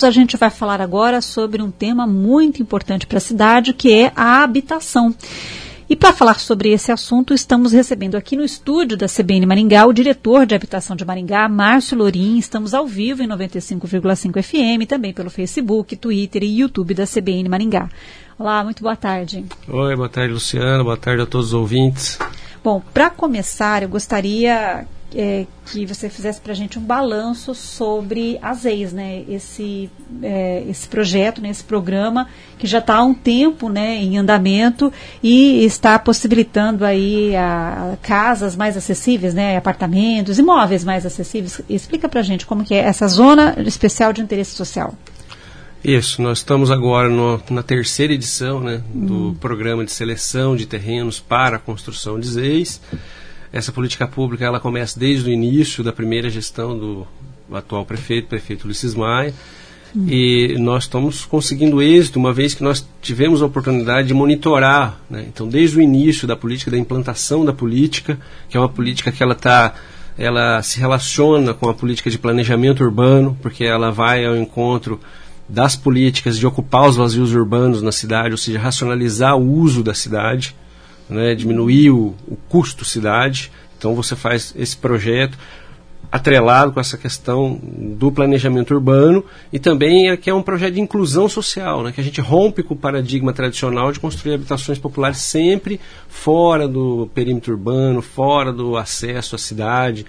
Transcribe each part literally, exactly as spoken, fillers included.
a gente vai falar agora sobre um tema muito importante para a cidade, que é a habitação. E para falar sobre esse assunto, estamos recebendo aqui no estúdio da C B N Maringá o diretor de habitação de Maringá, Márcio Lorim. Estamos ao vivo em noventa e cinco vírgula cinco F M, também pelo Facebook, Twitter e YouTube da C B N Maringá. Olá, muito boa tarde. Oi, boa tarde, Luciano. Boa tarde a todos os ouvintes. Bom, para começar, eu gostaria é, que você fizesse para a gente um balanço sobre as E Is, né? Esse, é, esse projeto, né? Esse programa que já está há um tempo, né, em andamento e está possibilitando aí a, a casas mais acessíveis, né? Apartamentos, imóveis mais acessíveis. Explica para a gente como que é essa zona especial de interesse social. Isso, nós estamos agora no, na terceira edição, né, do uhum. programa de seleção de terrenos para a construção de Z E Is. Essa política pública ela começa desde o início da primeira gestão do, do atual prefeito, prefeito Ulisses Maia, uhum. e nós estamos conseguindo êxito, uma vez que nós tivemos a oportunidade de monitorar, né, então desde o início da política, da implantação da política, que é uma política que ela está... ela se relaciona com a política de planejamento urbano, porque ela vai ao encontro das políticas de ocupar os vazios urbanos na cidade, ou seja, racionalizar o uso da cidade, né, diminuir o, o custo cidade. Então você faz esse projeto atrelado com essa questão do planejamento urbano e também é que é um projeto de inclusão social, né, que a gente rompe com o paradigma tradicional de construir habitações populares sempre fora do perímetro urbano, fora do acesso à cidade,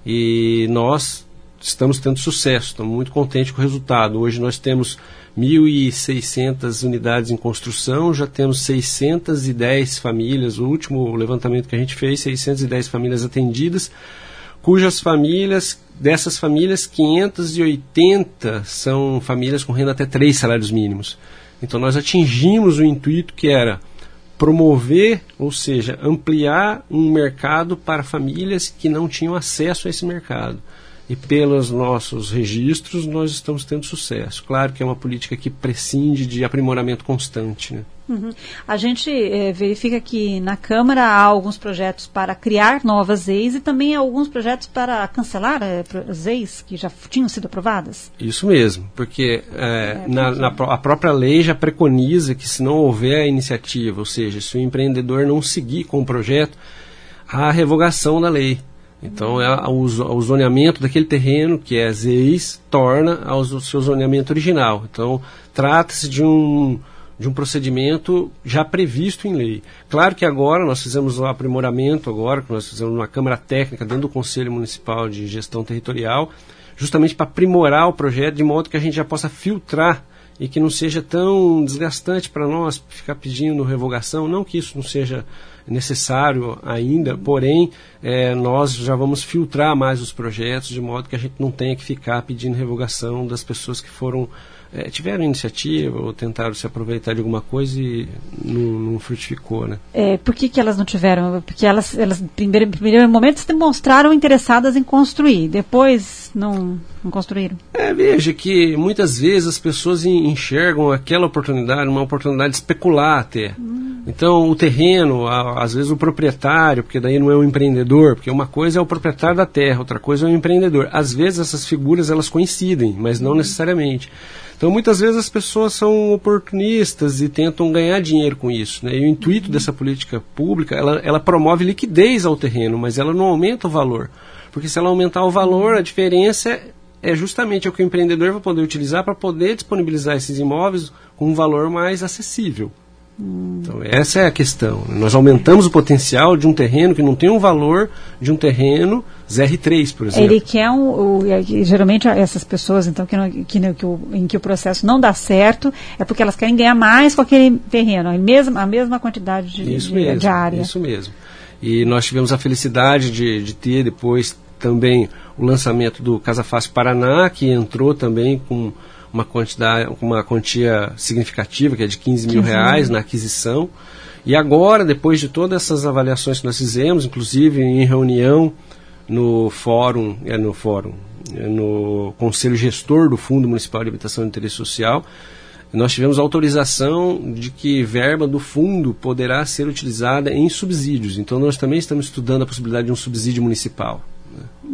e nós estamos tendo sucesso, estamos muito contentes com o resultado. Hoje nós temos mil e seiscentas unidades em construção, já temos seiscentas e dez famílias, o último levantamento que a gente fez, seiscentas e dez famílias atendidas, cujas famílias, dessas famílias, quinhentas e oitenta são famílias com renda até três salários mínimos. Então nós atingimos o intuito que era promover, ou seja, ampliar um mercado para famílias que não tinham acesso a esse mercado. E pelos nossos registros nós estamos tendo sucesso. Claro que é uma política que prescinde de aprimoramento constante, né? Uhum. A gente é, verifica que na Câmara há alguns projetos para criar novas E Is e também há alguns projetos para cancelar é, as E Is que já tinham sido aprovadas. Isso mesmo, porque, é, é, na, na, a própria lei já preconiza que se não houver a iniciativa, ou seja, se o empreendedor não seguir com o projeto, há a revogação da lei. Então, é, o, o zoneamento daquele terreno, que é Z E Is, torna ao seu zoneamento original. Então, trata-se de um, de um procedimento já previsto em lei. Claro que agora nós fizemos o aprimoramento, agora que nós fizemos uma Câmara Técnica dentro do Conselho Municipal de Gestão Territorial, justamente para aprimorar o projeto, de modo que a gente já possa filtrar e que não seja tão desgastante para nós ficar pedindo revogação. Não que isso não seja necessário ainda, porém é, nós já vamos filtrar mais os projetos de modo que a gente não tenha que ficar pedindo revogação das pessoas que foram é, tiveram iniciativa ou tentaram se aproveitar de alguma coisa e não, não frutificou, né? É, por que que elas não tiveram? Porque elas, elas primeiro, primeiro momento se demonstraram interessadas em construir, depois não, não construíram. É, veja que muitas vezes as pessoas enxergam aquela oportunidade, uma oportunidade de especular até. Hum. Então o terreno, a, às vezes o proprietário, porque daí não é um empreendedor, porque uma coisa é o proprietário da terra, outra coisa é o empreendedor. Às vezes essas figuras elas coincidem, mas não necessariamente. Então muitas vezes as pessoas são oportunistas e tentam ganhar dinheiro com isso, né? E o intuito uhum. dessa política pública, ela, ela promove liquidez ao terreno, mas ela não aumenta o valor. Porque se ela aumentar o valor, a diferença é justamente o que o empreendedor vai poder utilizar para poder disponibilizar esses imóveis com um valor mais acessível. Então essa é a questão. Nós aumentamos o potencial de um terreno que não tem um valor de um terreno Z R três, por exemplo. Ele quer um, o, geralmente essas pessoas então que, não, que, não, que o, em que o processo não dá certo é porque elas querem ganhar mais com aquele terreno, a mesma, a mesma quantidade de, isso de, mesmo, de área. Isso mesmo. E nós tivemos a felicidade de, de ter depois também o lançamento do Casa Fácil Paraná, que entrou também com uma quantidade, uma quantia significativa, que é de quinze mil reais na aquisição. E agora, depois de todas essas avaliações que nós fizemos, inclusive em reunião no fórum, é no fórum, é no Conselho Gestor do Fundo Municipal de Habitação de Interesse Social, nós tivemos autorização de que verba do fundo poderá ser utilizada em subsídios. Então nós também estamos estudando a possibilidade de um subsídio municipal. Né? Hum.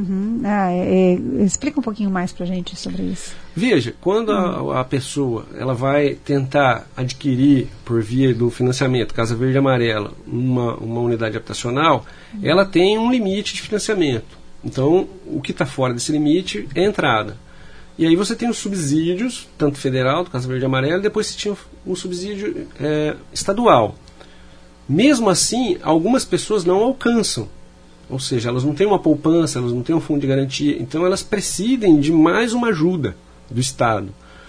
Uhum. Ah, é, é, explica um pouquinho mais para a gente sobre isso. Veja, quando uhum. a, a pessoa ela vai tentar adquirir por via do financiamento Casa Verde e Amarela uma, uma unidade habitacional, uhum. ela tem um limite de financiamento. Então, o que está fora desse limite é a entrada. E aí você tem os subsídios, tanto federal, do Casa Verde e Amarela, e depois você tinha o, o subsídio é, estadual. Mesmo assim, algumas pessoas não alcançam. Ou seja, elas não têm uma poupança, elas não têm um fundo de garantia. Então, elas precisam de mais uma ajuda do Estado.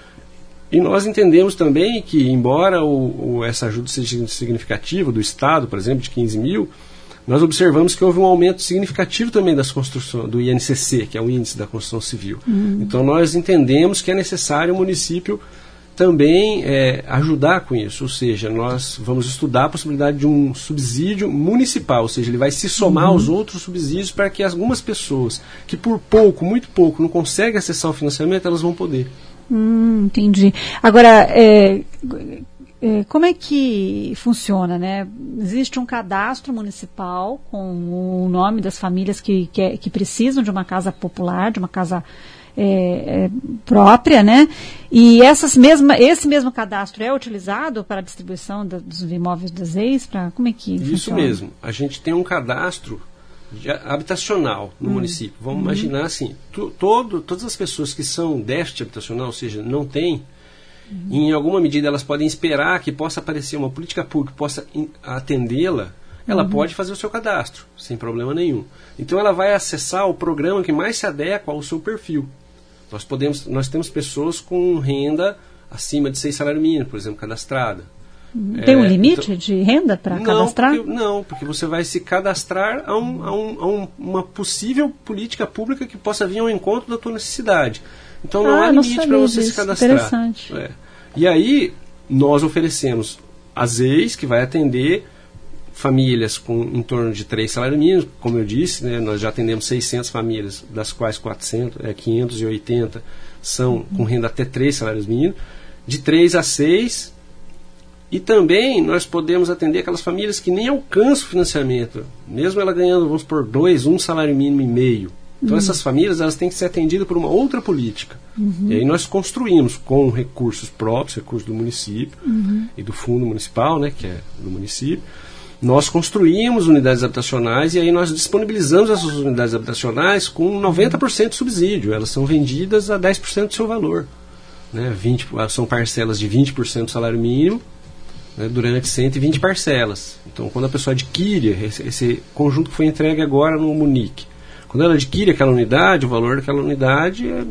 E nós entendemos também que, embora o, o, essa ajuda seja significativa do Estado, por exemplo, de quinze mil, nós observamos que houve um aumento significativo também das construções, do I N C C, que é o Índice da Construção Civil. Uhum. Então, nós entendemos que é necessário o município também é, ajudar com isso, ou seja, nós vamos estudar a possibilidade de um subsídio municipal, ou seja, ele vai se somar uhum. aos outros subsídios para que algumas pessoas que por pouco, muito pouco, não conseguem acessar o financiamento, elas vão poder. Hum, entendi. Agora, é, é, como é que funciona, né? Existe um cadastro municipal com o nome das famílias que, que, que precisam de uma casa popular, de uma casa É, é, própria, né? E essas mesma, esse mesmo cadastro é utilizado para a distribuição da, dos imóveis das ex? Pra, como é que Isso funciona? mesmo. A gente tem um cadastro de, habitacional no hum. município. Vamos uhum. imaginar assim, tu, todo, todas as pessoas que são déficit habitacional, ou seja, não têm, uhum. em alguma medida elas podem esperar que possa aparecer uma política pública que possa atendê-la, ela uhum. pode fazer o seu cadastro, sem problema nenhum. Então ela vai acessar o programa que mais se adequa ao seu perfil. Nós, podemos, nós temos pessoas com renda acima de seis salários mínimos, por exemplo, cadastrada. Tem é, um limite então, de renda para cadastrar? Porque, não, porque você vai se cadastrar a, um, a, um, a um, uma possível política pública que possa vir ao encontro da tua necessidade. Então não ah, há limite para você se cadastrar. Interessante. É. E aí nós oferecemos as ex, que vai atender famílias com em torno de três salários mínimos, como eu disse, né, nós já atendemos seiscentas famílias, das quais quatrocentas, é, quinhentas e oitenta são uhum. com renda até três salários mínimos, de três a seis, e também nós podemos atender aquelas famílias que nem alcançam o financiamento, mesmo ela ganhando, vamos por dois, um salário mínimo e meio. Então uhum. essas famílias elas têm que ser atendidas por uma outra política. Uhum. E aí nós construímos com recursos próprios, recursos do município uhum. e do fundo municipal, né, que é do município, nós construímos unidades habitacionais e aí nós disponibilizamos essas unidades habitacionais com noventa por cento de subsídio. Elas são vendidas a dez por cento do seu valor. Né? vinte, são parcelas de vinte por cento do salário mínimo, né, durante cento e vinte parcelas. Então, quando a pessoa adquire, esse, esse conjunto que foi entregue agora no Munic, quando ela adquire aquela unidade, o valor daquela unidade é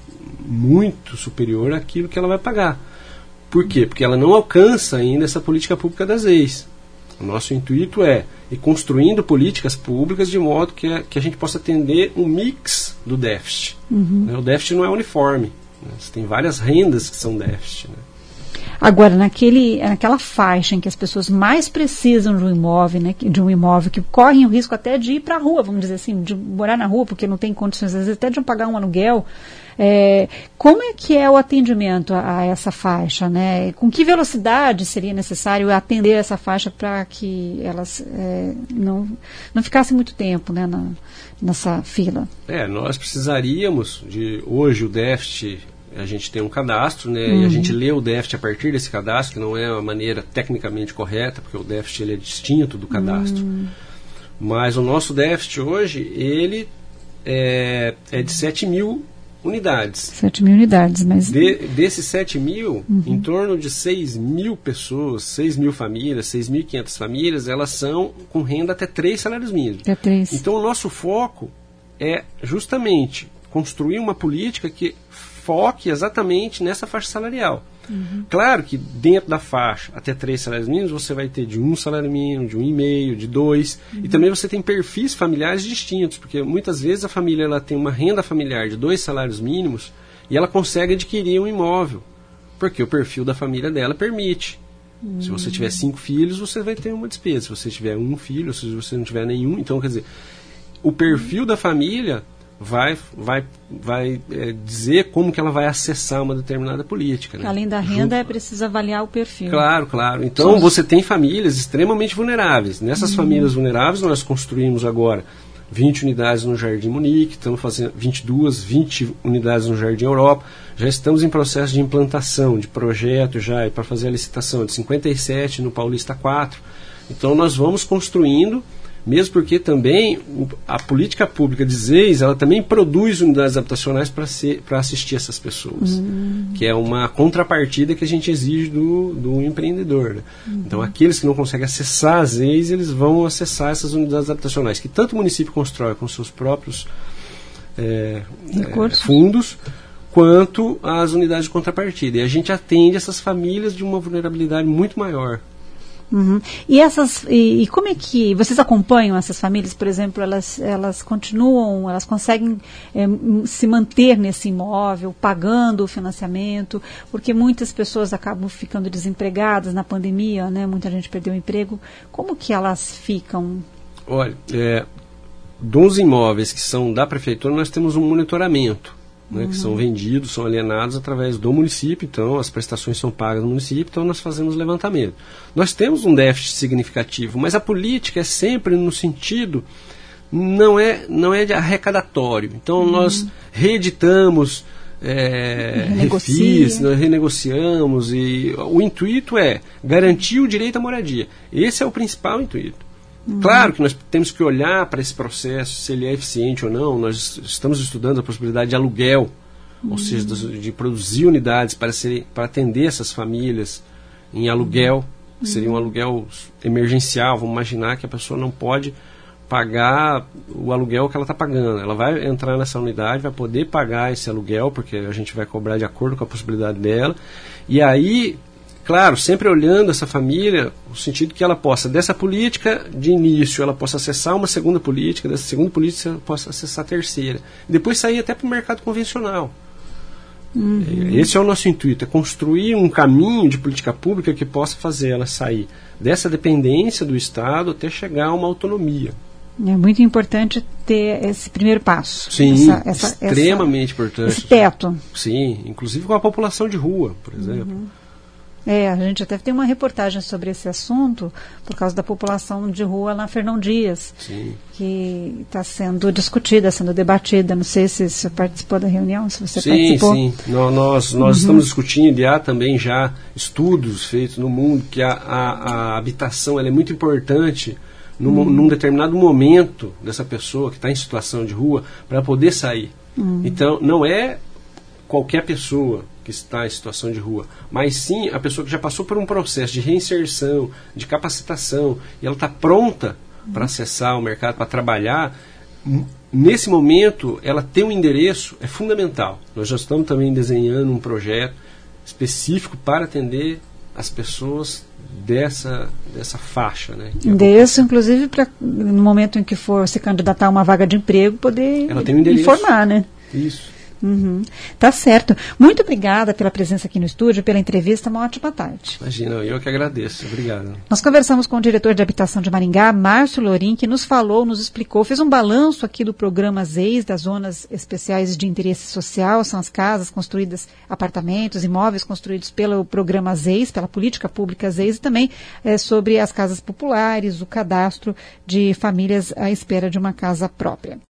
muito superior àquilo que ela vai pagar. Por quê? Porque ela não alcança ainda essa política pública das ex. O nosso intuito é ir construindo políticas públicas de modo que a, que a gente possa atender um mix do déficit. Uhum. Né? O déficit não é uniforme. Né? Você tem várias rendas que são déficit. Né? Agora, naquele, naquela faixa em que as pessoas mais precisam de um imóvel, né, de um imóvel que correm o risco até de ir para a rua, vamos dizer assim, de morar na rua, porque não tem condições, às vezes até de pagar um aluguel, é, como é que é o atendimento a, a essa faixa? Né? Com que velocidade seria necessário atender essa faixa para que elas é, não, não ficassem muito tempo, né, na, nessa fila? É, nós precisaríamos de, hoje o déficit, a gente tem um cadastro, né, uhum. e a gente lê o déficit a partir desse cadastro, que não é uma maneira tecnicamente correta, porque o déficit ele é distinto do cadastro. Uhum. Mas o nosso déficit hoje, ele é, é de sete mil unidades. sete mil unidades, mas... De, desses sete mil, uhum. em torno de seis mil pessoas, seis mil famílias, seis mil e quinhentas famílias, elas são com renda até três salários mínimos. Até três. Então o nosso foco é justamente construir uma política que foque exatamente nessa faixa salarial. Uhum. Claro que dentro da faixa até três salários mínimos você vai ter de um salário mínimo, de um e meio, de dois, uhum. e também você tem perfis familiares distintos, porque muitas vezes a família ela tem uma renda familiar de dois salários mínimos e ela consegue adquirir um imóvel, porque o perfil da família dela permite. Uhum. Se você tiver cinco filhos, você vai ter uma despesa. Se você tiver um filho, se você não tiver nenhum, então quer dizer, o perfil da família vai, vai, vai é, dizer como que ela vai acessar uma determinada política. Né? Além da renda, Junto... é preciso avaliar o perfil. Claro, claro. Então, Sim. você tem famílias extremamente vulneráveis. Nessas uhum. famílias vulneráveis, nós construímos agora vinte unidades no Jardim Munique, estamos fazendo vinte e duas, vinte unidades no Jardim Europa. Já estamos em processo de implantação, de projeto já, para fazer a licitação de cinquenta e sete no Paulista quatro. Então nós vamos construindo, mesmo porque também o, a política pública de Z E I S, ela também produz unidades habitacionais para assistir essas pessoas, uhum. que é uma contrapartida que a gente exige do, do empreendedor. Né? Uhum. Então aqueles que não conseguem acessar as Z E I S, eles vão acessar essas unidades habitacionais, que tanto o município constrói com seus próprios é, é, fundos, quanto as unidades de contrapartida. E a gente atende essas famílias de uma vulnerabilidade muito maior. Uhum. E essas e, e como é que vocês acompanham essas famílias, por exemplo, elas elas continuam, elas conseguem é, se manter nesse imóvel, pagando o financiamento, porque muitas pessoas acabam ficando desempregadas na pandemia, né? Muita gente perdeu o emprego. Como que elas ficam? Olha, é, dos imóveis que são da prefeitura, nós temos um monitoramento. Né, uhum. que são vendidos, são alienados através do município, então as prestações são pagas no município, então nós fazemos levantamento. Nós temos um déficit significativo, mas a política é sempre no sentido, não é, não é de arrecadatório. Então uhum. nós reeditamos, é, refis, nós renegociamos, e o intuito é garantir o direito à moradia. Esse é o principal intuito. Uhum. Claro que nós temos que olhar para esse processo, se ele é eficiente ou não. Nós estamos estudando a possibilidade de aluguel, uhum. ou seja, de, de produzir unidades para, ser, para atender essas famílias em aluguel, uhum. que seria um aluguel emergencial. Vamos imaginar que a pessoa não pode pagar o aluguel que ela está pagando. Ela vai entrar nessa unidade, vai poder pagar esse aluguel, porque a gente vai cobrar de acordo com a possibilidade dela. E aí... Claro, sempre olhando essa família, no sentido que ela possa, dessa política de início, ela possa acessar uma segunda política, dessa segunda política ela possa acessar a terceira. Depois sair até para o mercado convencional. Uhum. Esse é o nosso intuito, é construir um caminho de política pública que possa fazer ela sair dessa dependência do Estado até chegar a uma autonomia. É muito importante ter esse primeiro passo. Sim, essa, essa, extremamente essa, importante. Esse teto. Sim, inclusive com a população de rua, por exemplo. Uhum. É, a gente até tem uma reportagem sobre esse assunto, por causa da população de rua na Fernão Dias, Sim. que está sendo discutida, sendo debatida. Não sei se você participou da reunião, se você sim, participou. Sim, sim. Nós, nós, nós uhum. estamos discutindo, e há também já estudos feitos no mundo, que a, a, a habitação ela é muito importante num, uhum. num determinado momento dessa pessoa que está em situação de rua, para poder sair. Uhum. Então, não é qualquer pessoa que está em situação de rua, mas sim a pessoa que já passou por um processo de reinserção, de capacitação, e ela está pronta uhum. para acessar o mercado, para trabalhar. Nesse momento, ela ter um endereço é fundamental. Nós já estamos também desenhando um projeto específico para atender as pessoas dessa, dessa faixa. Né, endereço, inclusive, para no momento em que for se candidatar a uma vaga de emprego, poder ela tem um endereço. Informar, né? Isso. Uhum. Tá certo. Muito obrigada pela presença aqui no estúdio, pela entrevista. Uma ótima tarde. Imagina, eu que agradeço. Obrigado. Nós conversamos com o diretor de habitação de Maringá, Márcio Lorim, que nos falou, nos explicou, fez um balanço aqui do programa Z E I S, das zonas especiais de interesse social. São as casas construídas, apartamentos, imóveis construídos pelo programa Z E I S, pela política pública Z E I S, e também é, sobre as casas populares, o cadastro de famílias à espera de uma casa própria.